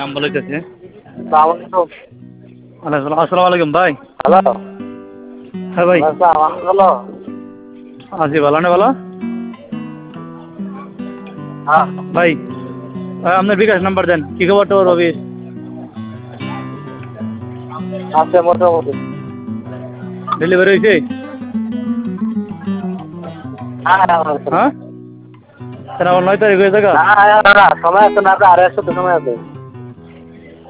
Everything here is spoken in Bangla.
নাম বলাইতেছে। আসসালামু আসসালামু আলাইকুম ভাই। হ্যালো হ্যাঁ ভাই, হ্যালো আছি ভালো না ভালো হ্যাঁ ভাই। আপনার বিকাশ নাম্বার দেন, কি খবর তো রবি? আছে মোটামুটি। ডেলিভারি হয়েছে? হ্যাঁ হ্যাঁ, তাহলে আমার 9 তারিখ হয়ে থাকা। সময় আছে না, আর 1 সপ্তাহ সময় আছে।